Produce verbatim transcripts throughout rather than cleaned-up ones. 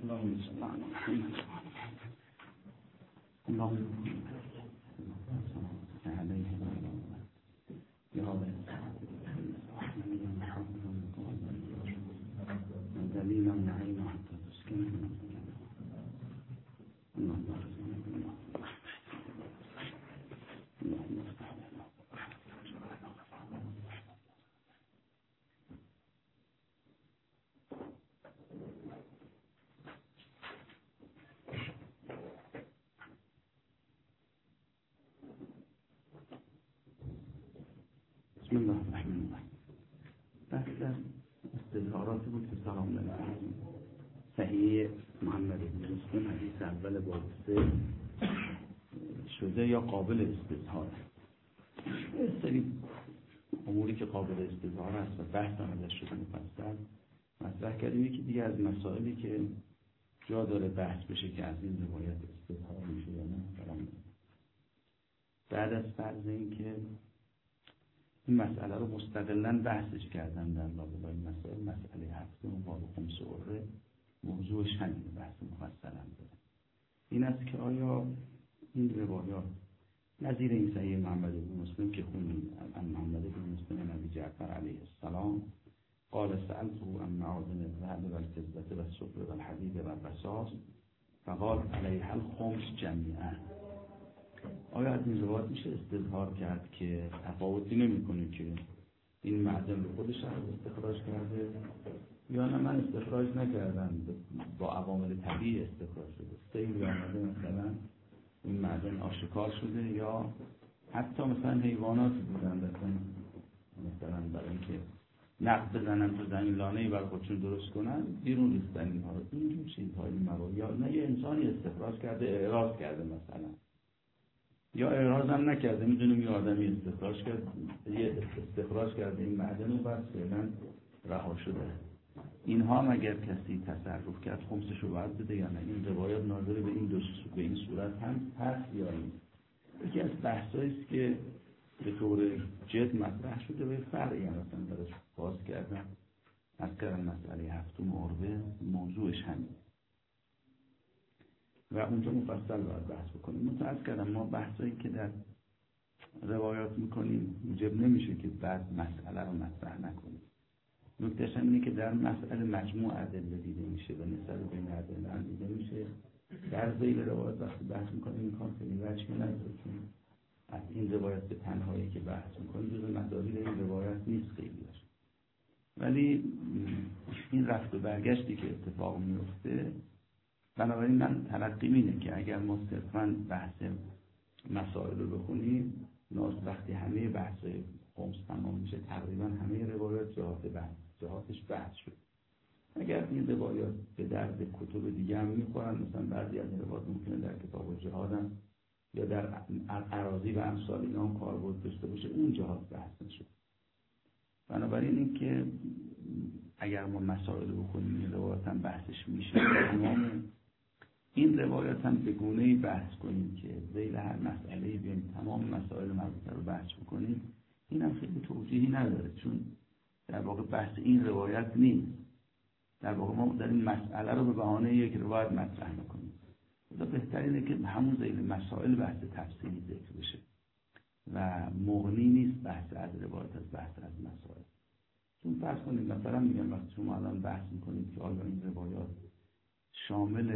اللهم صل على محمد اللهم عليه يا رب دليلا نعيم حتى تسكن اللهم بسم الله الرحمن الرحیم. بحث استظهاراتی بود که سلام علیکم صحیح محمد بن مسلم حدیث اول باب سه شده یا قابل استظهار. یه سری اموری که قابل استظهار است و بحث هم ازش شده مفصل مطرح کردیم. یکی دیگه از مسائلی که جا داره بحث بشه که از این روایت استظهار میشه یا نه. بعد از فرض این که این مسئله رو مستقلاً بحثش کردن در لابلای مسائل، مسئله هفتم باب خمس عره موضوعش همین بحث مفصلاً داره. این است که آیا این روایات نظیر این صحیح محمد بن مسلم که خوندیم عن محمد بن مسلم نبی جعفر علیه السلام قال سألته عن معادن الذهب والفضة والصفر والحديد والرصاص فقال عليها الخمس جميعا. آیا از این روایت میشه استظهار کرد که تفاوتی نمی‌کنه که این معدن رو خودش از استخراج کرده یا نه من استخراج نکردم، با عوامل طبیعی استخراج شده، سیل آمده مثلا این معدن آشکار شده، یا حتی مثلا حیواناتی بودن مثلا مثلا برای اینکه نقد بزنن تو زمین لانه‌ای برای خودشون درست کنن بیرون ریختن اینها رو، این چیزهای مروی، یا نه یه انسانی استخراج کرده اعراض کرده مثلا، یا اعراض هم نکرده، میدونیم یه آدمی استخراج کرد یه استخراج کرده این معدن رو بعد فعلا رها شده. اینها هم اگر کسی تصرف کرد خمسش رو باید بده یا نه؟ این روایات ناظر به این دو به این صورت هم هست یا نیست؟ یکی از بحثایی است که به طور جد مطرح شده و فرعی هم مثلا درش باز کردن از کردن مسئله هفتم عربه موضوعش همین و اونجا مفصل باید بحث بکنیم. متأسف کردم ما بحثایی که در روایات میکنیم موجب نمیشه که بعد مسئله رو مطرح نکنیم. نکتهش اینه که در مسئله مجموع ادله دیده میشه و نسبت بین ادله هم دیده میشه. در ذیل روایات وقتی بحث میکنیم این کار خیلی وجهی نداره، چون از این روایت به تنهایی که بحث میکنیم جز مدارید این روایت نیست خیلی باشه. ولی این رفت و برگشتی که اتفاق میفته، بنابراین من تلقیم اینه که اگر ما صرفاً بحث مسائل رو بخونیم ناز وقتی همه بحث خمس تمام میشه تقریبا همه روایات جهات بحث جهاتش بحث شد. اگر این روایات به درد کتب دیگه هم میخورن، مثلا بعضی از روایات ممکنه در کتاب جهاد هم یا در اراضی و امثال اینا هم کاربرد داشته باشه، اون جهات بحث نشد. بنابراین این که اگر ما مسائل رو بخونیم این روایات هم بحثش میشه، تمام این روایات هم به گونه‌ای بحث کنیم که ذیل هر مسئله‌ای بیایم تمام مسائل مربوطه رو بحث بکنیم، این هم خیلی توجیهی نداره، چون در واقع بحث این روایت نیست. در واقع ما در این مسئله رو به بهانه یک روایت مطرح میکنیم. خدا بهترینه که همون ذیل مسائل بحث تفصیلی ذکر بشه و مغنی نیست بحث از روایت از بحث از مسائل. چون فرض کنید مثلا میگم وقتی شما الان بحث میکنید که آیا این روایات شامل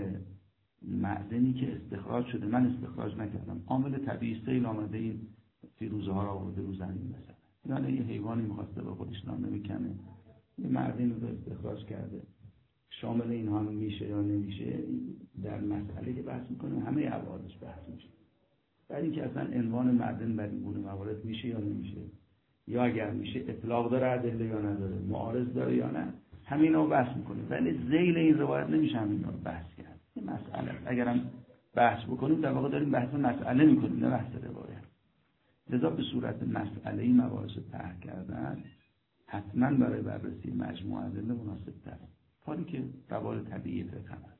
معدنی که استخراج شده، من استخراج نکردم، عامل طبیعی سیل آمده این فیروزه ها را آورده رو زمین مثلا، یعنی یه حیوانی میخواسته به خودش نان میکنه یه معدن رو استخراج کرده، شامل اینها هم میشه یا نمیشه؟ در مسئله که بحث میکنیم همه ابعادش بحث میشه. در این که اصلا عنوان معدن بر این گونه موارد میشه یا نمیشه، یا اگر میشه اطلاق داره ادله یا نداره، معارض داره یا نه، همینا رو بحث میکنیم. ولی ذیل این روایت نمیشه همینا رو بحث کرد. این مسئله اگرم بحث بکنیم در واقع داریم بحث مسئله میکنیم نه بحث روایت. لذا به صورت مسئله‌ای مباحث طرح کردن حتما برای بررسی مجموعه ادله مناسب تره، کاری که روال طبیعی فقه هست.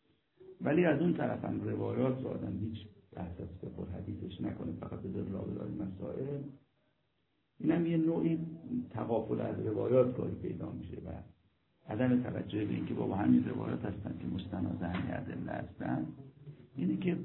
ولی از اون طرف هم روایات رو آدم هیچ بحث از فقه حدیثش نکنه، فقط به در لابلای مسائل. این هم یه نوعی تغافل از روایات کاری پیدا میشه و عدم توجه به اینکه بابا همین روایات هستن که مستند همین ادله هستن، اینه که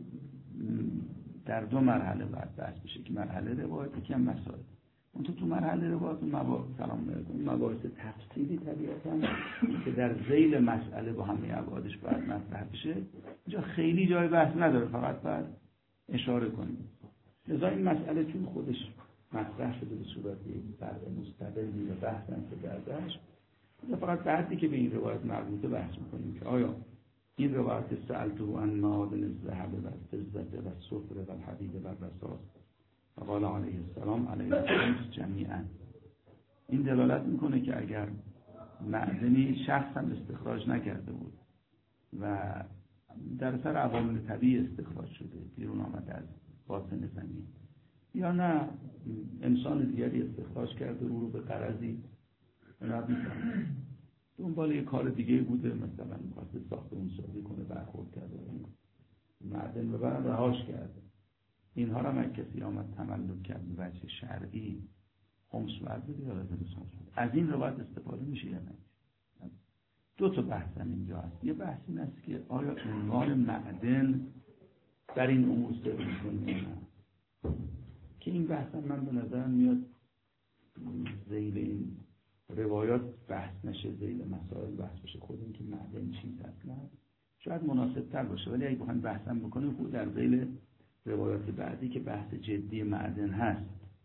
در دو مرحله باید بحث بشه که مرحله روایت که هم مسائل. اون تو تو مرحله روایت مباحث سلام علیکم مباحث تفصیلی طبیعتاً که در ذیل مسئله با همه ابعادش باید مطرح بشه، اینجا خیلی جای بحث نداره، فقط باید اشاره کنیم. لذا این مسئله چون خودش مطرح شده به صورت یک فرع مستقلی و بحث نشده ازش، فقط بعدی که به این روایت مربوطه بحث میکنیم که آیا این روایت سألته عن معادن الذهب و الفضة و الصفر و الحدید و الرصاص و قال علیه السلام علیه الخمس جمیعا، این دلالت میکنه که اگر معدنی شخص هم استخراج نکرده بود و در اثر عوامل طبیعی استخراج شده بیرون آمده از باطن زمین، یا نه انسان دیگری استخراج کرده او رو به غرضی رد میکنه، دنبال یه کار دیگه بوده، مثلا میخواسته ساخته اون سازی کنه، برخورد کرده معدن ببرن رهاش کرده، اینها را من کسی آمد تملک کرد به وجه شرعی خمس ورده یا لازم سازد. از این روایت استفاده میشه یا نه؟ دو تا بحث اینجا هست. یه بحث این است که آیا عنوان معدن در این امور صدق میکنه یا نه، که این بحث من به نظرم میاد ذیل این روایات بحث نشه، ذیل مسائل بحث بشه. خود این که معدن چیز اصلا شاید مناسب تر باشه، ولی اگه بخوایم بحثم بکنیم خود در ذیل روایات بعدی که بحث جدی معدن هست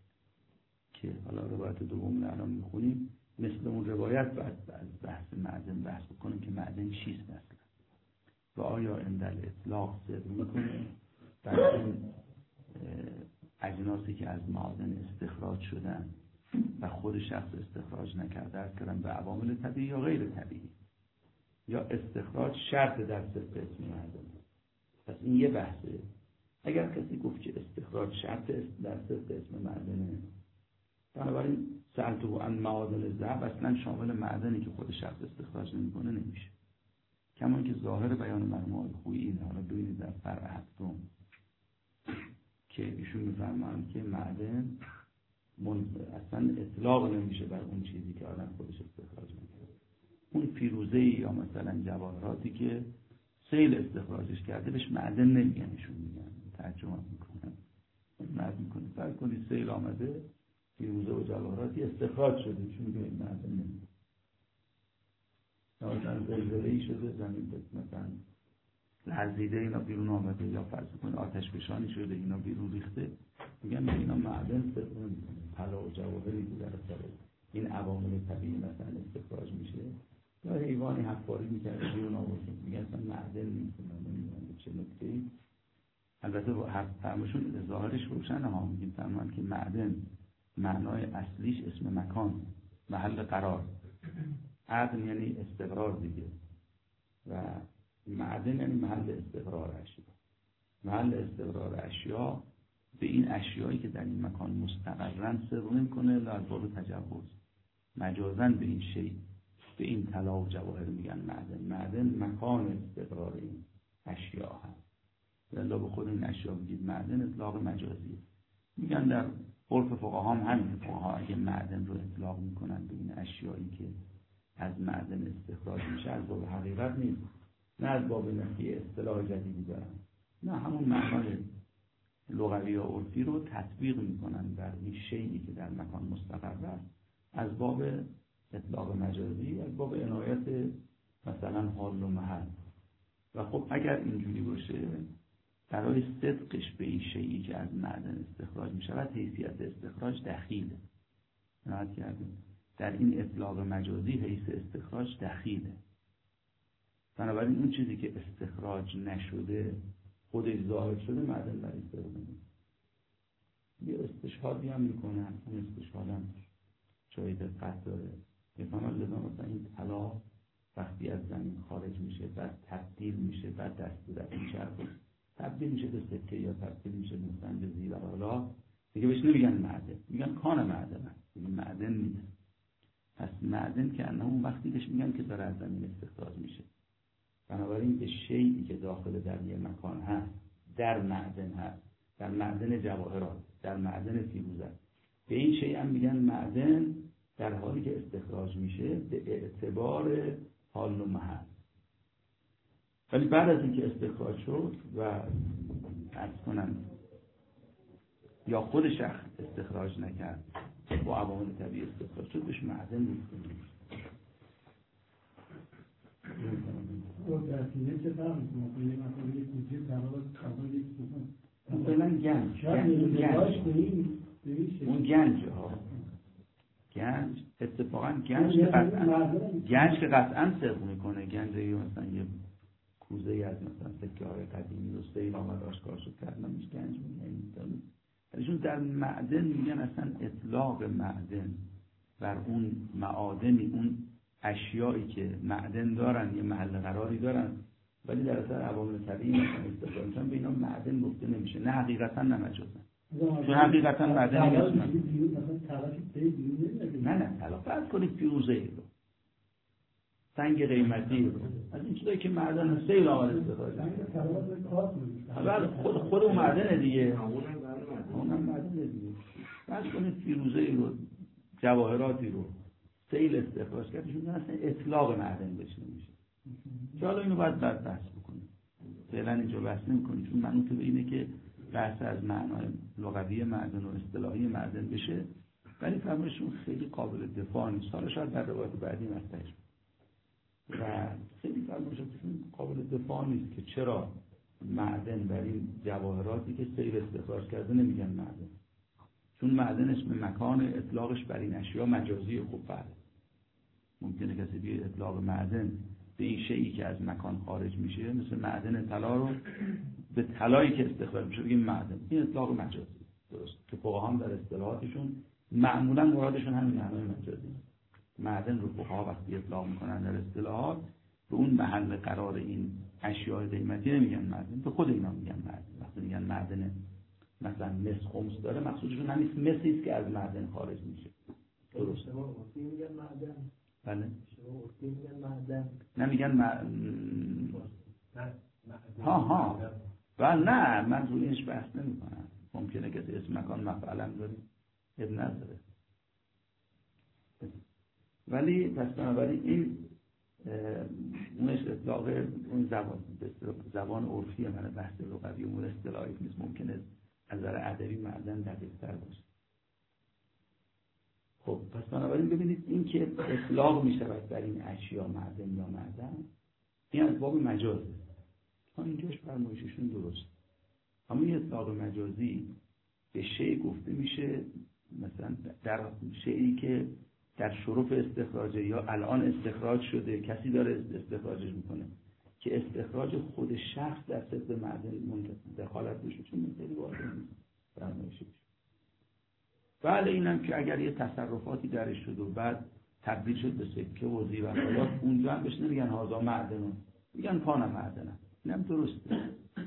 که حالا روایت دوم رو الان میخونیم، مثل اون روایت بعد از بحث معدن بحث بکنیم که معدن چیست اصلا و آیا اندل اطلاق صدق میکنه در این اجناسی که از معادن استخراج شدن و خود شخص استخراج نکرده است کردن به عوامل طبیعی یا غیر طبیعی، یا استخراج شرط در صدق اسم معدن. پس این یه بحثه. اگر کسی گفت که استخراج شرط در صدق اسم معدنه، بنابراین سألته عن معادن الذهب اصلا شامل معدنی که خود شخص استخراج نمیکنه نمیشه، کمان که ظاهر بیان مرحوم خویی اینه. حالا ببینید در فرع هفتم که ایشون میفرمایند که معدن اصلا اطلاق نمیشه بر اون چیزی که آدم خودش استخراج میکنه. اون فیروزه یا مثلا جواهراتی که سیل استخراجش کرده بهش معدن نمیگن، ایشون میگن ترجمه میکنن معدن میکنه. فرض کنید سیل آمده فیروزه و جواهراتی استخراج شده، ایشون میگه معدن نمیگن. مثلا زلزله‌ای شده، زمین مثلا لرزیده، اینا بیرون آمده، یا فرض کنید آتش فشانی شده اینا بیرون ریخته، میگن اینا معدن صدق نمیکنه. طلا و جواهری که در اثر این عوامل طبیعی مثلا استخراج میشه، یا حیوانی حفاری میکرده بیرون آورده، میگن اصلا معدن نیستن، نمیدونم چه نکته‌ای. البته حرف فرمشون ظاهرش روشنه ها، میگیم فرمان که معدن معنای اصلیش اسم مکان، محل قرار. عدن یعنی استقرار دیگه، و معدن یعنی محل استقرار اشیا. محل استقرار اشیا به این اشیایی که در این مکان مستقرن صدق نمی‌کنه، لازم تجاوز مجازاً به این شی، به این طلا و جواهر میگن معدن. معدن مکان استقرار این اشیا هست. الا به خود این اشیا بگید معدن اطلاق مجازیه. میگن در عرف فقها هم همین، فقها اگه معدن رو اطلاق میکنن به این اشیایی که از معدن استخراج میشه، از باب حقیقت نیست، نه از باب نفی اصطلاح جدیدی دارن، نه همون معنای لغوی یا عرفی رو تطبیق میکنن بر این شیئی که در مکان مستقر است، از باب اطلاق مجازی، از باب عنایت مثلا حال و محل. و خب اگر اینجوری باشه، برای صدقش به این شیئی که از معدن استخراج میشود حیثیت استخراج دخیله. نهاد کردیم در این اطلاق مجازی حیث استخراج دخیله. بنابراین اون چیزی که استخراج نشده خودش ظاهر شده معدن برای استخراج نمیشه. یه استشهادی هم میکنن، اون استشهاد هم جای دقت داره. میفهمن لذا مثلا این طلا وقتی از زمین خارج میشه بعد تبدیل میشه، بعد دست به دست میشه، تبدیل میشه به سکه یا تبدیل میشه مثلا به زیور حالا دیگه بهش نمیگن معدن، میگن کان معدن هست، میگن معدن نیست. پس معدن که انه اون وقتی بهش میگن که داره از زمین استخراج میشه. بنابراین به شیئی که داخل در یه مکان هست، در معدن هست، در معدن جواهرات، در معدن فیروزه، به این شیء هم میگن معدن در حالی که استخراج میشه به اعتبار حال و محل. ولی بعد از اینکه استخراج شد و عرض کنم یا خود شخص استخراج نکرد با عوامل طبیعی استخراج شد بهش معدن گفته میشه. درسینه چه فرق میکنه؟ مثلا یک کوچه قرار قرار یک بکن مثلا گنج اون گنج ها گنج اتفاقا گنج که قطعا گنج که قطعا صدق میکنه. گنج مثلا یه کوزه ای از مثلا سکه های قدیمی و سیل آمد آشکار شد کردن میشه گنج میگن. ولیشون در معدن میگن اصلا اطلاق معدن بر اون معادنی، اون اشیایی که معدن دارن یه محل قراری دارن ولی در اثر عوامل طبیعی مثلا استفاده میشن به اینا معدن گفته نمیشه. نه حقیقتا نه مجازا. چون حقیقتا معدن نیست. نه نه طلا فرض کنید فیروزه رو، سنگ قیمتی رو، از این چیزایی که معدن سیل آمد استفاده میشه. خود خود اون معدن دیگه، اونم معدن دیگه. فرض کنید فیروزه رو، جواهراتی رو سیل استخراج کردشون اصلا اطلاق معدن بشه نمیشه. که حالا اینو باید بعد بحث بکنیم. فعلا اینجا بحث نمی‌کنیم چون منوط به اینه که بحث از معنای لغوی معدن و اصطلاحی معدن بشه. ولی فرمایشون خیلی قابل دفاع نیست. حالا شاید در روایت بعدی مستحش و خیلی فرمایشون قابل دفاع نیست که چرا معدن بر این جواهراتی که سیل استخراج کرده نمیگن معدن. چون معدن اسم مکان اطلاقش بر این اشیا مجازی. خوب بله ممکنه کسی بیه اطلاق معدن به این شیئی که از مکان خارج میشه مثل معدن طلا رو به طلایی که استخراج میشه بگیم معدن. این اطلاق مجازی درست که فقها هم در اصطلاحاتشون معمولا مرادشون همین معنای مجازی. معدن رو فقها وقتی اطلاق میکنن در اصطلاحات به اون محل قرار این اشیاء قیمتی نمیگن معدن، به خود اینا میگن معدن. وقتی میگن معدن مثلا مس خمس داره مقصودشون همین مسی است که از معدن خارج میشه. درسته. وقتی میگن معدن بله وقتی میگن معدن نمیگن م... ها ها بله نه من روی اینش بحث نمی کنم. ممکنه که اسم مکان مفعلا داریم اب نداره. ولی پس بنابراین این اونش اطلاق اون زبان زبان عرفیه. من بحث لغوی امور اصطلاحی نیست. ممکنه از نظر ادبی معدن دقیق تر باشه. خب پس بنابراین ببینید این که اطلاق می شود بر این اشیا معدن یا معدن این از باب مجازه. تا اینجاش فرمایششون درست. اما این اطلاق مجازی به شیء گفته میشه مثلا در شیئی که در شرف استخراج یا الان استخراج شده کسی داره استخراجش میکنه که استخراج خود شخص در صد معدن دخالت بشه چون مثلی واضح نیست فرمایشش. بله اینم که اگر یه تصرفاتی درش شد و بعد تبدیل شد به سکه و زیورآلات اونجا هم بهش نمیگن هازا معدن، میگن پانم معدنم. اینم درسته.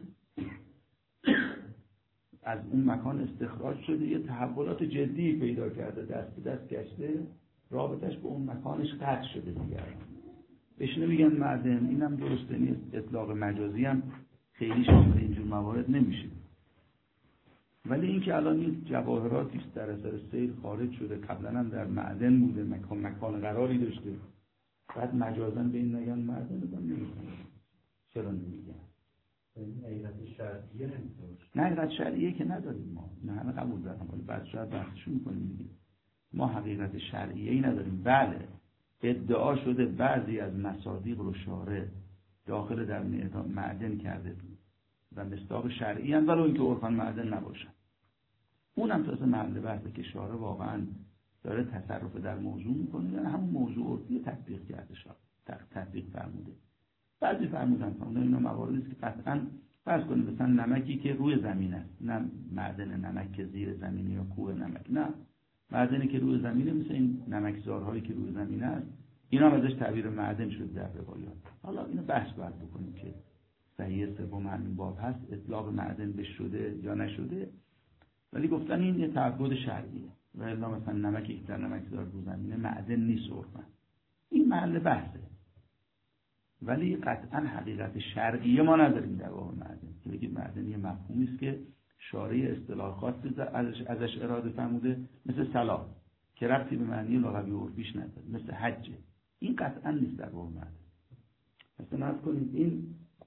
از اون مکان استخراج شده یه تحولات جدی پیدا کرده، دست به دست گشته، رابطش به اون مکانش قطع شده دیگر بهش نمیگن معدن. اینم درسته نیست. اطلاق مجازی هم خیلی شامل اینجور موارد نمیشه. ولی این که الان این جواهراتی است در اثر سیل خارج شده قبلا هم در معدن بوده مکان مکان قراری داشته بعد مجازاً به این نگن معدن رو نمیگن. چرا نمیگن؟ این حقیقت شرعیه نمیشه. نه حقیقت شرعیه که نداریم ما. نه همه قبول دارم ولی بعد شاید بحثشو میکنیم دیگه. ما حقیقت شرعیه ای نداریم. بله ادعا شده بعضی از مصادیق رو شارع داخل در معدن کرده و مصداق شرعی هم ولو اینکه عرفاً معدن نباشن. اونم تازه محل بحثه که شارع واقعا داره تصرف در موضوع میکنه یا همون موضوع عرفی تطبیق کرده شد تطبیق فرموده. بعضی فرمودن که اینا مواردی است که قطعاً فرض کنید مثلا نمکی که روی زمین است، نه معدن نمک که زیر زمینی یا کوه نمک، نه معدنی که روی زمینه مثل این نمکزارهایی که روی زمین است، اینا ازش تعبیر معدن شد در روایات. حالا اینو بحث باید بکنیم که صحیح سوم همین باب هست اطلاق معدن به شده یا نشده. ولی گفتن این یه تعبد شرعیه و الا مثلا نمکی که در نمکزار روی زمینه معدن نیست عرفاً. این محل بحثه. ولی قطعا حقیقت شرعیه ما نداریم در باب معدن. که بگید معدن یه مفهومی است که شارع اصطلاح خاصی ازش ازش اراده فرموده مثل صلاح. که ربطی به معنی لغوی و عرفیش نداره، مثل حجه. این قطعا نیست در باب معدن. مثلا نظر کنید این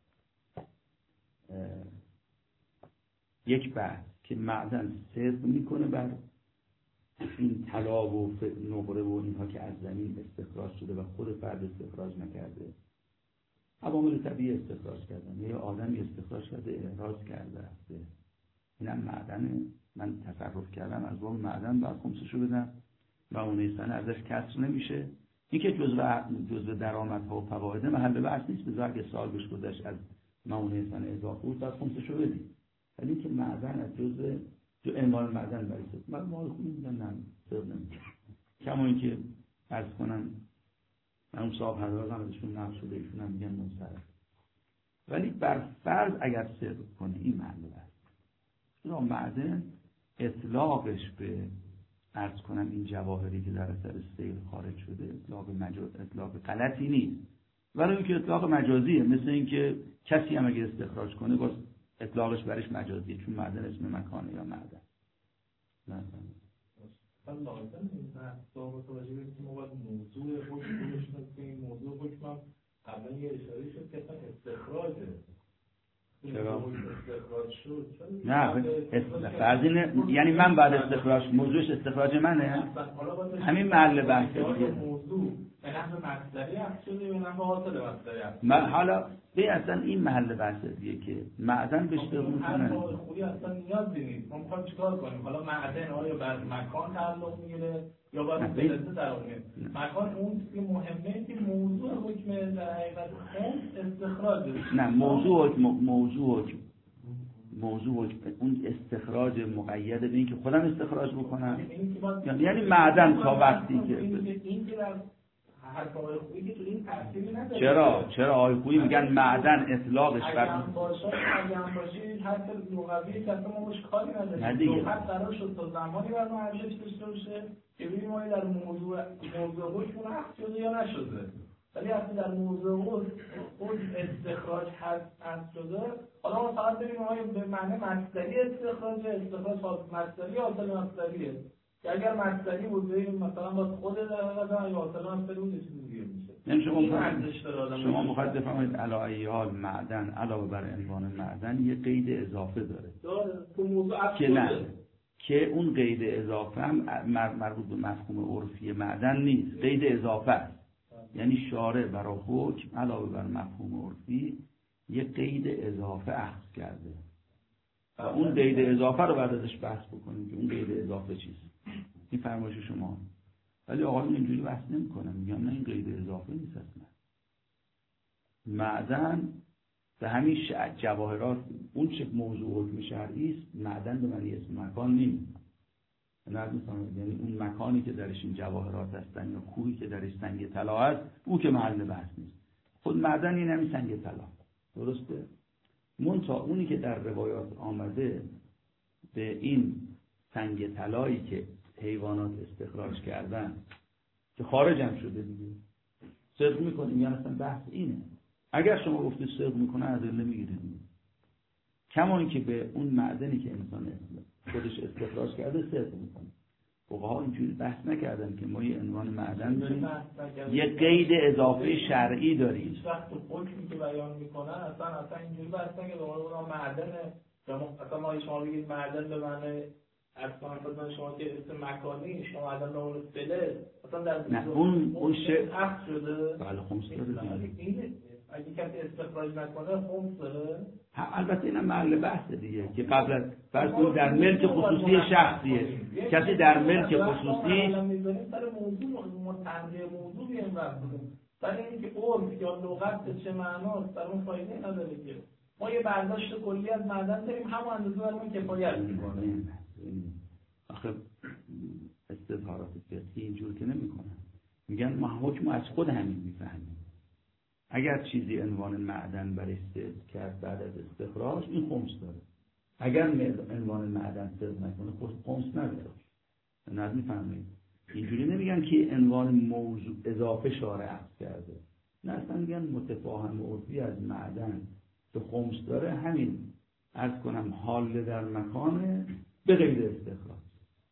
یک بحث که معدن صدق میکنه بر این طلا و نقره و اینها که از زمین استخراج شده و خود فرد استخراج نکرده، عوامل طبیعی استخراج کردن، یه آدمی استخراج کرده احراز کرده رفته، اینم معدن، من تصرف کردم از باب معدن باید خمسشو بدم و اون سنه ازش کسر نمیشه. این که جزء جزء درآمدها و فواید محل بحث نیست، بذار اگه سال بهش گذشت از معونه سنه اضافه بود باید خمسشو بدیم، ولی اینکه معدن از جزء جو عنوان معدن برای صدق من مال خوبی میگن نه صدق نمیشه. کما اینکه عرض کنم من اون صاحب حضرات هم ازشون نقل شده ایشون هم میگن منصرف، ولی بر فرض اگر صدق کنه این محل بحث. اون معدن اطلاقش به عرض کنم این جواهری که در اثر سیل خارج شده اطلاق مجاز، اطلاق غلطی نیست، ولی اینکه اطلاق مجازیه، مثل اینکه کسی هم اگه استخراج کنه باز اطلاقش برش مجازیه، چون معدن اسم مکانه یا معدن. نه حالا لازم این بحثا متوجه بشیم که ما باید موضوع حکم رو بشناسیم. موضوع حکم هم قبلا یه اشاره شد که اصلا استخراجه. چرا؟ استخراج شد. نه فرضی نه، یعنی من بعد استخراج موضوعش استخراج منه، همین محل بحثه دیگه. موضوع به نحو مصدری عکس شده به نحو حاصل مصدری عکس. من حالا به اصلا این محل بحث دیگه که معدن بهش بگم هر نوع خوبی اصلا نیاز نیست. ما می‌خوایم چیکار کنیم؟ حالا معدن آیا بر مکان تعلق میگیره یا بر فلزه تعلق میگیره؟ مکان اون که مهمه که موضوع حکم در حقیقت خمس استخراج. نه موضوع موضوع موضوع اون استخراج مقید به این که خودم استخراج بکنم، یعنی معدن تا وقتی که این که حرف آقای خویی که تو این ترتیبی نداره. چرا چرا آقای خویی میگن معدن اطلاقش بر اگه باشه اگه هم باشه حرف لغوی که اصلا ما باش کاری نداریم. نه دیگه لغت قرار شد تا زمانی بر ما ارزش داشته باشه که ببینیم آیا در موضوع موضوع حکم عقد شده یا نشده. ولی وقتی در موضوع اون استخراج هست شده، حالا ما فقط ببینیم آیا به معنی مصدری استخراج استخراج مصدری یا حاصل مصدریه. که اگر مصدری بود ببینیم مثلا با خود در حقیقت یا حاصل مصدری بود یه چیز دیگه میشه. یعنی شما شما میخواید بفهمید علاوه حال معدن علاوه بر عنوان معدن یه قید اضافه داره. داره تو موضوع که نه که اون قید اضافه هم مربوط به مفهوم عرفی معدن نیست، قید اضافه است. یعنی شارع برای حکم علاوه بر مفهوم عرفی یه قید اضافه اخذ کرده و اون قید اضافه رو بعد ازش بحث بکنیم که اون قید اضافه چیست. این فرمایش شما. ولی آقایون اینجوری بحث نمی‌کنن، میگن نه این قید اضافه نیست اصلا. معدن به همین جواهرات اون چه موضوع حکم شرعی است، معدن به معنی اسم مکان نیست. نه می‌فهمید، یعنی اون مکانی که درش این جواهرات هستن یا کوهی که درش سنگ طلا هست او که محل بحث نیست. خود معدن این همین سنگ طلا. درسته؟ منتها اونی که در روایات آمده به این سنگ طلایی که حیوانات استخراج کردن که خارج هم شده دیگه صدق میکنیم، یعنی اصلا بحث اینه. اگر شما گفتید صدق میکنه ادله میگیرید، کما اینکه به اون معدنی که انسان خودش استخراج کرده صدق میکنه. فقها اینجوری بحث نکردن که ما یه عنوان معدن داریم، یه قید اضافه شرعی داریم. هیچ وقت حکمی که بیان میکنن اصلا اصلا اینجوری بحث نکردن که اون معدنه، مثلا ما شما بگید معدن به معنی اصلا مثلا شما که اسم مکانی شما معدن به اون فلز اصلا در نه اون اون شی عقد شده. بله خمس داره دیگه. اگه کسی استخراج نکنه خمس داره. البته اینم محل بحث دیگه که قبل از فرض کنید در ملک خصوصی شخصیه، کسی در ملک خصوصی سر موضوع متعلق موضوع بیان بحث کنیم، برای اینکه عرف یا لغت چه معناست در اون فایده نداره که ما یه برداشت کلی از معدن داریم همون اندازه برامون کفایت میکنه. آخه استظهارات فقهی اینجور که نمیکنن، میگن ما حکم از خود همین میفهمیم. اگر چیزی عنوان معدن برش صدق کرد بعد از استخراج این خمس داره، اگر عنوان معدن صدق نکنه خود خمس نداره. نه میفهمید؟ اینجوری نمیگن که عنوان موضوع اضافه شارع عقد کرده، نه اصلا میگن متفاهم عرفی از معدن که خمس داره همین عرض کنم حال در مکان به غیر استخراج.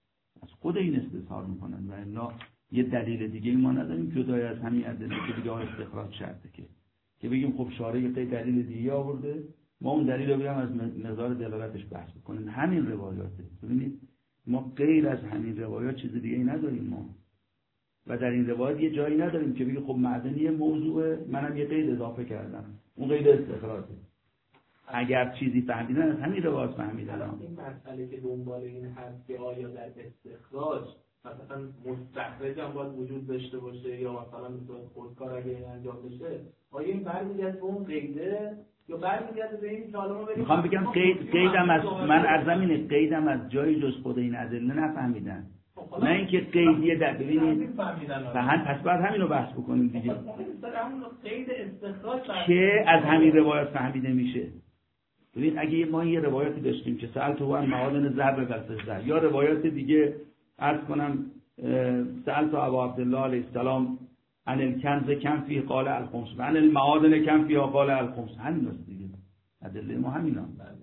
از خود این استظهار میکنن و الا یه دلیل دیگه ما نداریم جدای از همین ادله که دیگه استخراج شرطه که که بگیم خب شارع یه دلیل دیگه آورده ما اون دلیل رو بیام از مقدار دلالتش بحث بکنیم. همین روایاته. ببینید ما غیر از همین روایات چیز دیگه ای نداریم ما و در این روایات یه جایی نداریم که بگه خب معدن یه موضوعه منم یه قید اضافه کردم اون قید استخراجه. اگر چیزی فهمیدن از همین روایات فهمیدن. این مسئله که دنبال این هست که آیا در استخراج مثلا مستخرج هم باید وجود داشته باشه یا مثلا مثلا خودکار اگه این انجام بشه آیا این برمیگرده به اون قیده یا برمیگرده به این که حالا ما بریم میخوام بگم قید قیدم از من از زمین قیدم از جای جز خود این ادله نفهمیدن نه اینکه قیدیه در ببینید فهم پس بعد همین رو بحث بکنیم دیگه قید استخراج که از همین روایات فهمیده میشه. ببین اگه ما یه روایاتی داشتیم که سألت هو عن معادن ذهب و فضه یا روایات دیگه عرض کنم سألت ابا عبدالله علیه السلام عن الکنز کم فی قال الخمس و عن المعادن کم فی قال الخمس همین است دیگه ادله ما همینا.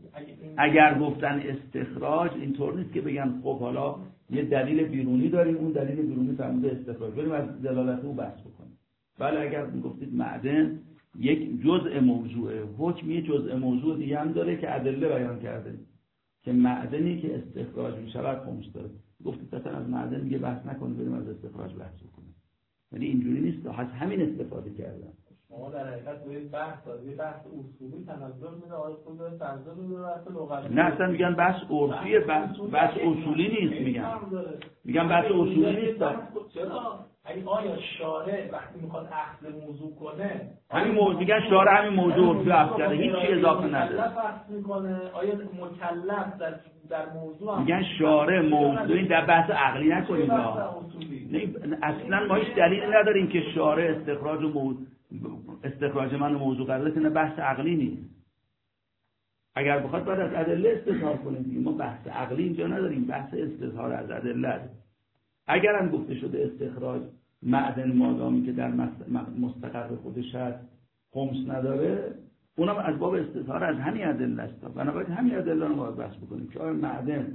اگر گفتن استخراج اینطور نیست که بگن خب حالا یه دلیل بیرونی داریم اون دلیل بیرونی فرموده استخراج بریم از دلالت او بحث بکنیم. بله اگر میگفتید معدن یک جزء موضوعه حکم یه جزء موضوع دیگه هم داره که ادله بیان کرده که معدنی که استخراج میشود خمس داره. گفتید مثلا از معدن دیگه بحث نکنید بریم از استخراج بحث بکنیم. یعنی اینجوری نیست از همین استفاده کردن. شما در حقیقت روی بحث روی بحث اصولی تنظر میده آیه خود داره تنظر میده بحث لغوی نه اصلا میگن بحث عرفیه بحث بحث اصولی نیست میگن میگن بحث اصولی نیست. چرا اگه آیا شارع وقتی میخواد اخذ موضوع کنه همین موضوع میگن شارع همین موضوع رو عرض کرده هیچ چی اضافه نداره. بحث میکنه آیا مکلف در در موضوع میگن شارع موضوع این در بحث عقلی نکنید نه اصلا ما هیچ دلیلی نداریم که شارع استخراج و موضوع استخراج من موضوع قرار کنه بحث عقلی نیست. اگر بخواد باید از ادله استظهار کنیم ما بحث عقلی اینجا نداریم بحث استظهار از ادله. اگر هم گفته شده استخراج معدن مادامی که در مستقر خودش هست خمس نداره اونم از باب استظهار از همین ادله است. بنابراین همین ادله رو باید بحث بکنیم که آیا معدن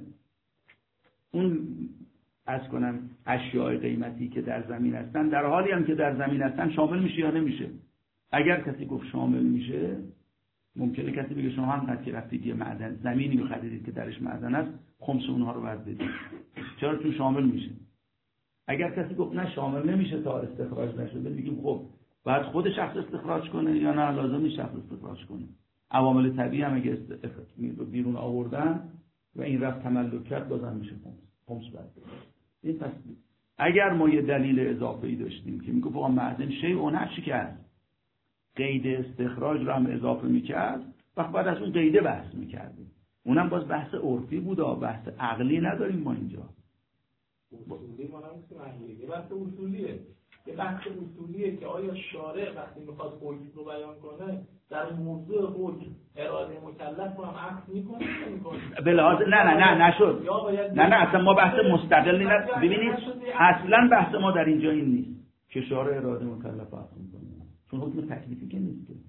اون از کنم اشیاء قیمتی که در زمین هستن در حالی هم که در زمین هستن شامل میشه یا نمیشه. اگر کسی گفت شامل میشه ممکنه کسی بگه شما هم قد که رفتید یه معدن زمینی رو خریدید که درش معدن است خمس اونها رو باید بدید چرا تو شامل میشه. اگر کسی گفت نه شامل نمیشه تا استخراج نشده میگیم خب باید خود شخص استخراج کنه یا نه لازم نیست شخص استخراج کنه. عوامل طبیعی هم اگه بیرون آوردن و این رفت تملک کرد بازم میشه خمس خمس بعد. این پس اگر ما یه دلیل اضافه‌ای داشتیم که میگه آقا معدن شیء اون هر چی که هست قید استخراج رو هم اضافه میکرد وقت بعد از اون قیده بحث میکردیم اونم باز بحث عرفی بود و بحث عقلی نداریم ما اینجا. اصولی ما نمی‌تونیم عقلی یه بحث اصولیه یه بحث اصولیه که آیا شارع وقتی میخواد حکم رو بیان کنه در موضوع حکم اراده مکلف رو هم عکس میکنه یا نمیکنه؟ به لحاظ نه نه نه نشد نه نه اصلا ما بحث مستقلی نه ببینید اصلا بحث ما در اینجا این نیست که شارع اراده مکلف عکس میکنه چون حکم تکلیفی که نیست که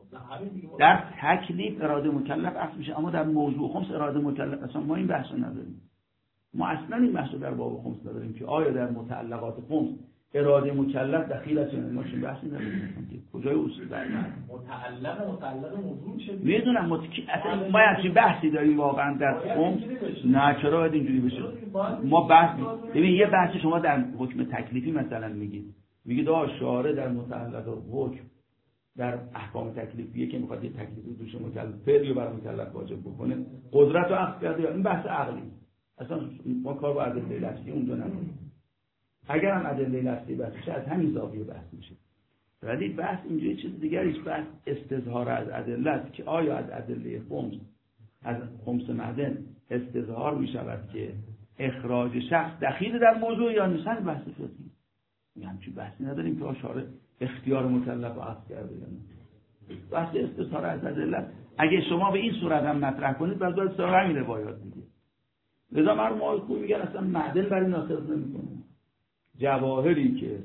در تکلیف اراده مکلف عکس میشه اما در موضوع خمس اراده مکلف اصلا ما این بحث رو نداریم. ما اصلا این بحث رو در باب خمس نداریم که آیا در متعلقات خمس اراده مکلف دخیل است یا نه. ما چه بحثی نداریم که کجای اصول در متعلق متعلق موضوع میشه میدونم متکی اصلا ما چه بحثی داریم واقعا در خمس نه چرا باید اینجوری بشه. ما بحث ببین یه بحث شما در حکم تکلیفی مثلا میگید میگید آ شارع در متعلق حکم در احکام تکلیفیه که میخواد یه تکلیفی دوش مکلف فعلی رو برای مکلف واجب بکنه قدرت رو عقل کرده این بحث عقلی اصلا ما کار با ادله لفظی اونجا نداریم. اگر هم ادله لفظی بحث میشه از همین زاویه بحث میشه ولی بحث اینجا چیز دیگری است. بحث استظهار از ادله است که آیا از ادله خمس از خمس معدن استظهار میشود که اخراج شخص دخیل در موضوع یا نیست. بحث فقهی همچین بحثی نداریم که شارع اختیار مکلف رو عقد کرده یا نه. بحث استظهار از ادله اگه شما به این صورت هم مطرح کنید باید باید سراغ همین روایات دیگه. لذا مردم آقای میگن اصلا معدن برای ناصرف نمیکنه. جواهری که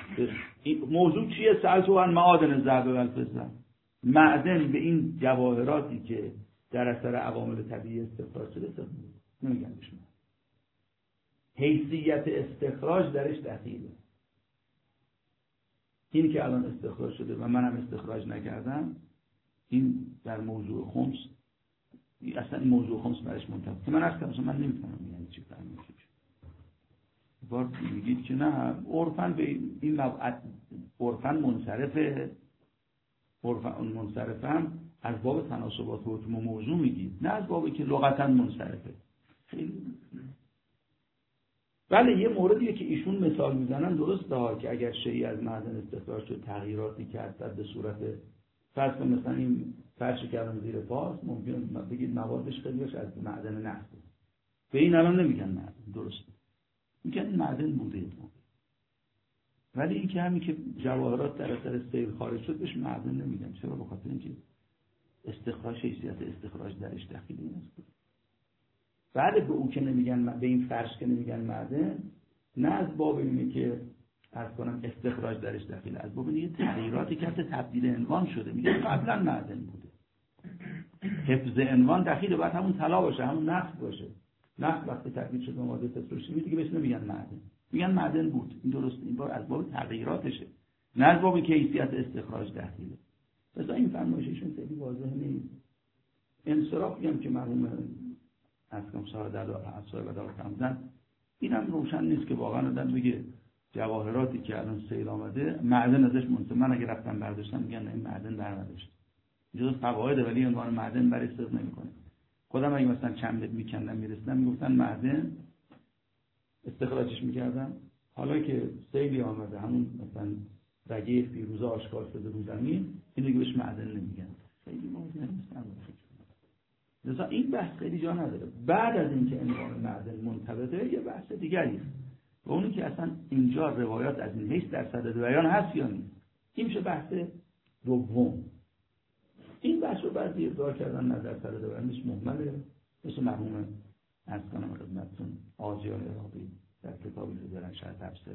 موضوع چیه سألتو عن معادن الذهب و الفضه معدن به این جواهراتی که در اثر عوامل طبیعی استخراج شده نمیگن بهشون. حیثیت استخراج درش دخیله. این که الان استخراج شده و منم استخراج نکردم، این در موضوع خمس اصلا این موضوع خمس برش منطبق که من عرض کردم من نمیفهمم یعنی چی فهمید بار میگید که نه عرفاً به این عرفاً منصرفه، عرفاً منصرفه هم از باب تناسبات حکم و موضوع میگید، نه از بابی که لغتاً منصرفه. خیلی بله یه موردیه که ایشون مثال میزنن درسته ها که اگر شیئی از معدن استخراج شد تغییراتی کرد به صورت فرض کن مثلا این فرشی کردن زیر پاس ممکن بگید موادش خیلیش از معدن نفت به این الان نمیگن معدن، درسته میگن این معدن بوده، ولی این که همین که جواهرات در اثر سیل خارج شد بهش معدن نمیگن. چرا؟ به خاطر اینکه استخراج حیثیت استخراج درش دخیلی نیست. بعد به او که نمیگن، به این فرش که نمیگن معدن، نه از باب اینه که عرض کنم استخراج درش دخیله، از باب اینه تغییراتی که تبدیل عنوان شده، میگه قبلا معدن بوده. حفظ عنوان دخیله باید همون طلا باشه، همون نفت باشه. نفت وقتی تبدیل شده به ماده پتروشیمی دیگه بهش نمیگن معدن، میگن معدن بود. این درسته، این بار از باب تغییراتشه، نه از باب کیفیت استخراج دخیله. پس این فرمایششون خیلی واضح نیست. انصراف هم که مرحوم اصلا صاحب صاحب دعوا فرمودن اینم روشن نیست که واقعا آدم بگه جواهراتی که الان سیل آمده معدن ازش منصرف. من اگه رفتم برداشتم میگن این معدن در نداشت، جز فواید، ولی عنوان معدن برای استفاده نمیکنه. خودم اگه مثلا چند متر میکندم میرسیدم میگفتن معدن استخراجش میکردم، حالا که سیلی آمده همون مثلا رگه فیروزه آشکار شده رو زمین، این دیگه بهش معدن نمیگن. خیلی واضحه نیست. لذا این بحث خیلی جا نداره. بعد از اینکه عنوان معدن منطبقه یه بحث دیگری است و اونی که اصلا اینجا روایات از این حیث در صدد بیان هست یا نیست، این میشه بحث دوم. این بحث رو بعضی ادعا کردن نه در صدد بیان نیست، مهمله، مثل مرحوم از کنم خدمتتون آجیان عراقی در کتابی که دارن شاید تفسیره،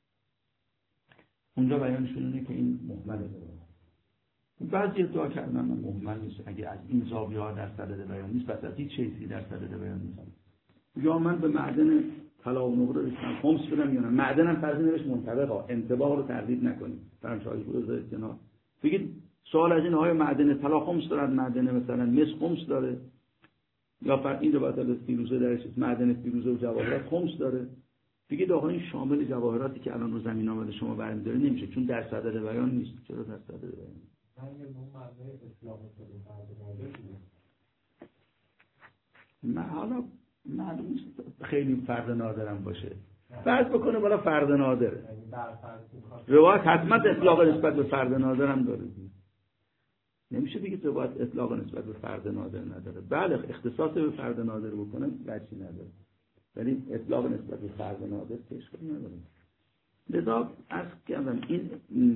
اونجا بیانشون اینه که این مهمله. بعضی ادعا کردن مهمل نیست، اگه از این زاویه ها در صدد بیان نیست پس از هیچ چیزی در صدد بیان نیست. یا من به معدن طلا و نقره رسیدم خمس بدم یا نه، معدنم فرض نوش منطبقه، انطباق رو تردید نکنید، فرمایشات رو بذارید کنار. بگید سوال از این های معدن طلا خمس دارد، معدن مثلا مس خمس داره، یا فرض این رو بعد فیروزه درش معدن فیروزه و جواهرات خمس داره، بگید آقا این شامل جواهراتی که الان رو زمین آمده شما برمی‌دارید نمیشه چون در صدد بیان نیست. چرا در صدد بیان نیست؟ من حالا معلوم نیست خیلی فرد نادرم باشه، فرض بکنه بالا فرد نادره، روایت حتما اطلاق نسبت به فرد نادرم داره، نمیشه بگید روایت اطلاق نسبت به فرد نادر نداره. بله اختصاص به فرد نادر بکنه وجهی نداره، ولی اطلاق نسبت به فرد نادر که اشکالی نداره. لذا عرض کردم این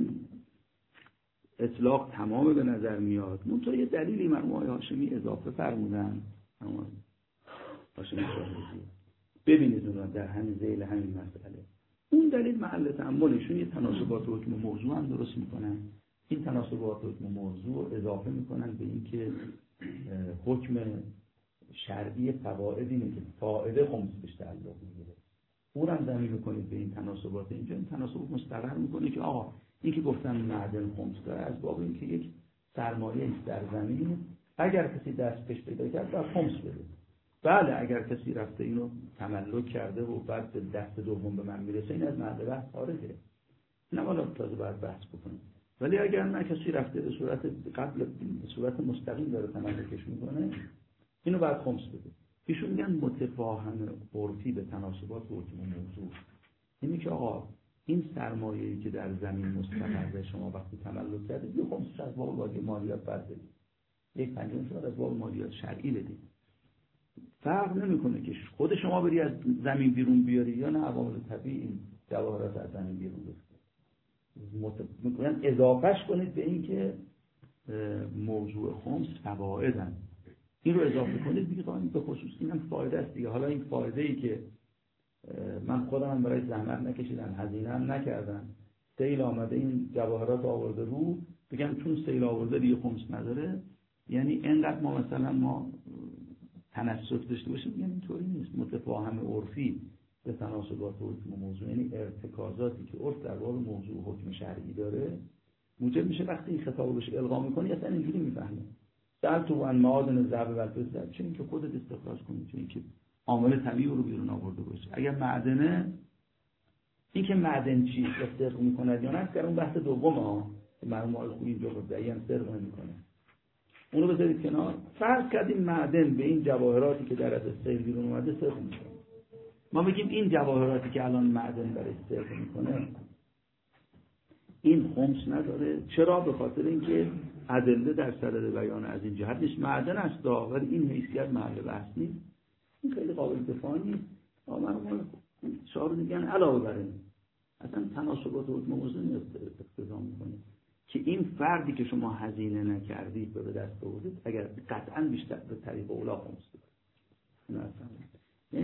اطلاق تمام به نظر میاد. منتها یه دلیلی مرحوم آقای هاشمی اضافه فرمودن، اما هاشمی شاهدی ببینید اون در همین ذیل همین مسئله، اون دلیل محل تأملشون یه تناسبات حکم موضوع هم درست میکنن. این تناسبات حکم موضوع اضافه میکنن به این که حکم شرعی فوائد اینه که فائده خمس بهش تعلق میگیره، اون هم ضمیر میکنید به این تناسبات. اینجا این تناسب مستقر میکنه که آقا این که گفتن معدن خمس داره از باب این که یک سرمایه است در زمین، اگر کسی دست پیش پیدا کرد باید خمس بده. بله اگر کسی رفته اینو تملک کرده و بعد به دست دوم به من میرسه این از محل بحث خارجه، نه والا تازه باید بحث بکنیم. ولی اگر نه کسی رفته به صورت قبل به صورت مستقیم داره تملکش میکنه اینو باید خمس بده. ایشون میگن متفاهم عرفی به تناسبات حکم موضوع اینه که آقا این سرمایه‌ای که در زمین مستقره شما وقتی تملک کردید یه خمسش از باب واجب مالیات بعد بدید، یک پنجمش از باب مالیات شرعی بدید. فرق نمیکنه که خود شما بری از زمین بیرون بیاری یا نه عوامل طبیعی این جواهرات از زمین بیرون بذارید. میگن اضافهش کنید به این که موضوع خمس فوائدن، این رو اضافه کنید بگید آقا این به خصوص اینم فایده است دیگه. حالا این فایده ای که من خودم برای زحمت نکشیدم، هزینه هم نکردم، سیل آمده این جواهرات آورده رو، بگم چون سیل آورده دیگه خمس نداره، یعنی اینقدر ما مثلا ما تناسب داشته باشیم. میگم اینطوری نیست. متفاهم عرفی به تناسبات حکم و موضوع، یعنی ارتکازاتی که عرف در باب موضوع و حکم شرعی داره موجب میشه وقتی این خطاب بهش القا میکنی اصلا اینجوری میفهمه در تو ان معادن ضرب و الفضه، چه اینکه خودت استخراج کنی، چه اینکه عامل طبیعی رو بیرون آورده باشه. اگر معدنه، این که معدن چی استخراج میکنه یا نه که اون بحث دومه ها، معلومات خوبی اینجا رو دقیقاً سرقه نمیکنه، اون رو بذارید کنار. فرض کردیم معدن به این جواهراتی که در از سیل بیرون اومده سرقه میکنه. ما بگیم این جواهراتی که الان معدن برای سرقه میکنه این خمس نداره. چرا؟ به خاطر اینکه ادله در صدد بیان از این جهت نیست. معدن است ولی این حیثیت محل بحث نیست، این خیلی قابل دفاع نیست. اما شعار میگن علاوه بر این اصلا تناسبات حکم موضوع اقتضا میکنه که این فردی که شما هزینه نکردید به دست آوردید اگر قطعا بیشتر به طریق اولا خمس داره. یعنی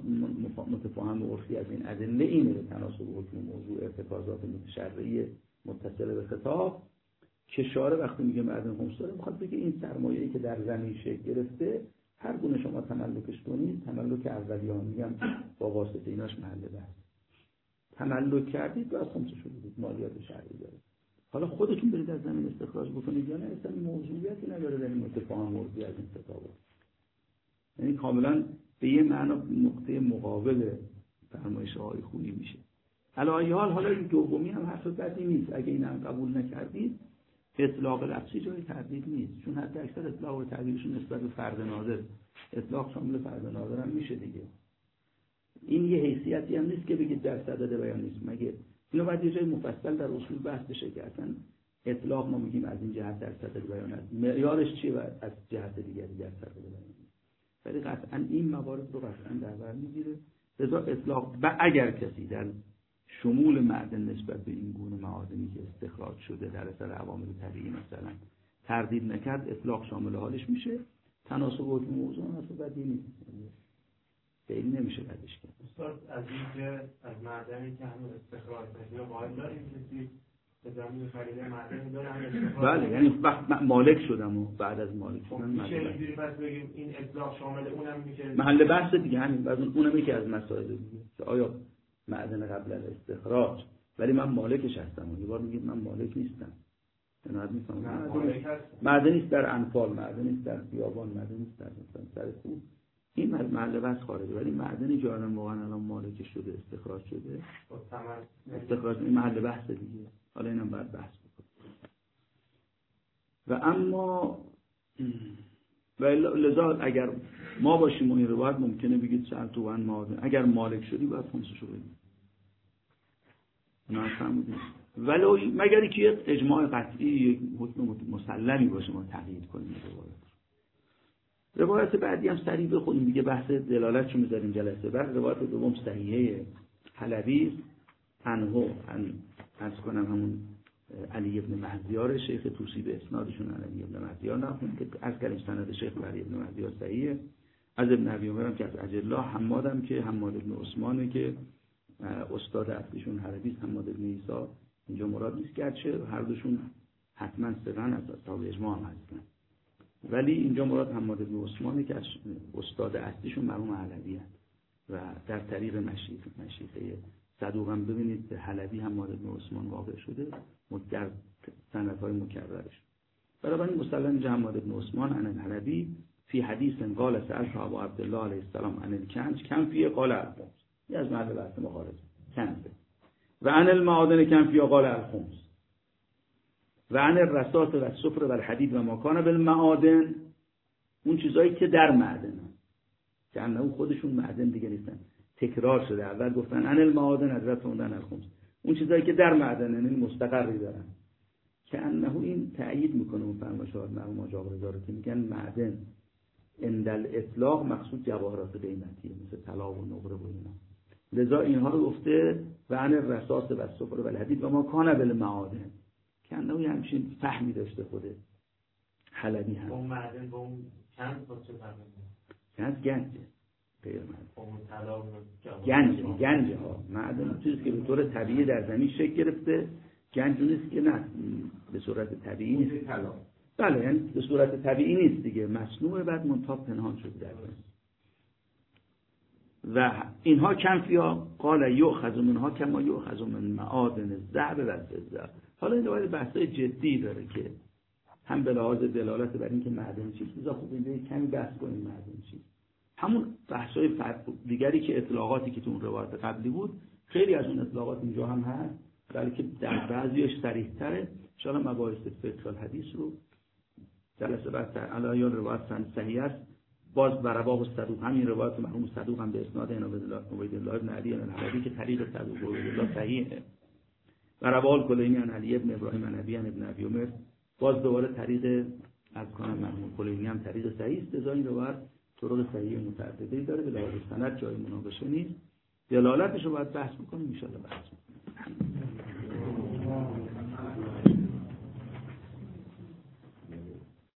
متفاهم عرفی از این ادله اینه به تناسب حکم موضوع ارتکازات متشرعی متصل به خطاب که شارع وقتی میگه معدن خمس داره میخواد بگه این سرمایه‌ای که در زمین شکل گرفته هر گونه شما تملکش کنید، تملک اولیان میگم با واسطه ایناش محل بحث، تملک کردید و از خمس شده بود، مالیات شرعی داره. حالا خودتون برید از زمین استخراج بکنید یا نه اصلا موضوعیتی نداره در این متفاهم عرفی از این خطاب. یعنی کاملا به یه معنا نقطه مقابل فرمایش آقای خویی میشه. علی حال حالا این دومی هم حرف بدی نیست، اگه این هم قبول نکردید اطلاق لفظی جای تردید نیست، چون حتی اکثر اطلاق و تعبیرشون نسبت به فرد نادر، اطلاق شامل فرد نادر هم میشه دیگه. این یه حیثیتی هم نیست که بگید در صدد بیان نیست، مگه اینو باید یه جای مفصل در اصول بحث بشه که اصلا اطلاق ما میگیم از این جهت در صدد بیان است، معیارش چیه و از جهت دیگری در صدد بیان است. ولی قطعا این موارد رو قطعا در بر میگیره. لذا اطلاق و اگر کسی در شمول معدن نسبت به این گونه معادنی که استخراج شده در اثر عوامل طبیعی مثلا تردید نکرد، اطلاق شامل حالش میشه. تناسب حکم موضوع هم بدی نیست، خیلی نمیشه بدش کرد. استاد از اینکه از معدنی که هنوز استخراج نشده قائل داریم کسی به زمین خریده معدنی داره هم استخراج، بله یعنی وقت مالک شدم و بعد از مالک شدن میشه اینجوری پس بگیم این اطلاق شامل اونم میشه محل بحث دیگه، همین بعد اونم یکی از مسائل دیگه که آیا معدن قبل از استخراج ولی من مالکش هستم و یه بار میگید من مالک نیستم، نه نیستم، معدن نیست در انفال، معدن نیست در بیابان، معدن نیست در مثلا سر کوه، این محل بحث خارجه. ولی معدنی که آدم واقعا الان مالک شده استخراج شده استخراج این محل بحث دیگه، حالا اینم بعد بحث بکنم. و اما و لذا اگر ما باشیم و این روایت ممکنه بگید سر تو ان معادن، اگر مالک شدی باید خمسشو بدی، نه فهمیدید؟ ولو مگر که اجماع قطعی یک حکم مسلمی باشه ما تقیید کنیم روایت. روایت بعدی هم سریع بخونیم دیگه، بحث دلالت چون می‌ذاریم جلسه بعد. روایت دوم صحیحه حلبی عنه عن از کنم همون علی ابن مهدیار شیخ طوسی به اسنادشون علی ابن مهدیار نخونیم که از کلمه سند شیخ علی ابن مهدیار صحیحه. از ابن ابی عمر هم که از اجلا، حمادم که حماد ابن عثمانه که استاد اصلیشون حلبی، حماد ابن عیسی اینجا مراد نیست، گرچه هر دوشون حتما ثقه‌ن از اصحاب اجماع هم هستن، ولی اینجا مراد حماد ابن عثمانه که استاد اصلیشون مرحوم حلبی هست و در طریق مشیخ مشیخه صدوق هم ببینید حلبی حماد ابن عثمان واقع شده در سندهای مکررش. بنابراین مسلم اینجا حماد ابن عثمان عن الحلبی فی حدیث قال سألت ابا عبدالله علیه السلام عن الکنز کم فیه قال الخمس، این از محل بحث مخارج کنزه. و عن المعادن کم فیه قال الخمس و عن الرصاص و الصفر و الحدید و ما کان بالمعادن، اون چیزایی که در معدن که انه خودشون معدن دیگه نیستن، تکرار شده. اول گفتن عن المعادن، حضرت خوندن الخمس، اون چیزایی که در معدن یعنی مستقری دارن که انه این تأیید میکنه اون فرمایشات مرحوم آقا جابر رو که میگن معدن عند الاطلاق مقصود جواهرات قیمتیه مثل طلا و نقره و اینا. لذا اینها رو گفته و عن الرصاص و الصفر و الحدید و ما کان بالمعادن که انه همچین فهمی داشته خوده حلبی هم. اون معدن با اون چند با چه فرقی؟ کنز گنجه غیر معدن. اون طلا و گنج گنج ها معدن چیزی که به طور طبیعی در زمین شکل گرفته، گنج نیست که نه به صورت طبیعی نیست. بله یعنی به صورت طبیعی نیست دیگه، مصنوع بعد منتاب پنهان شده در زمین. و اینها کم فیا قال یؤخذ منها کما یؤخذ من معادن الذهب و الفضه. حالا این دوباره بحثای جدی داره که هم به لحاظ دلالت بر اینکه معدن چیست، لذا خوب اینجا کمی بحث کنیم معدن چیست. همون بحثای دیگری که اطلاقاتی که تو اون روایت قبلی بود، خیلی از اون اطلاقات اینجا هم هست، بلکه در بعضیش صریح‌تره. ان شاءالله مباحث فقه الحدیث رو جلسه بعد علی یا روایت صحیح است باز بروا و صدوق، همین روایت مرحوم صدوق هم به اسناد عبید الله بن علی الحلبی که طریق صدوق و عبید الله صحیحه. بروا کلینی عن علی ابن ابراهیم عن ابی ابن ابی عمر باز دوباره طریق از کنم مرحوم کلینی هم طریق صحیح است. ازا این روایت طرق صحیح متعددی داره، به لحاظ سند جای مناقشه نیست. دلالتش رو باید بحث بکنیم ان شاء الله.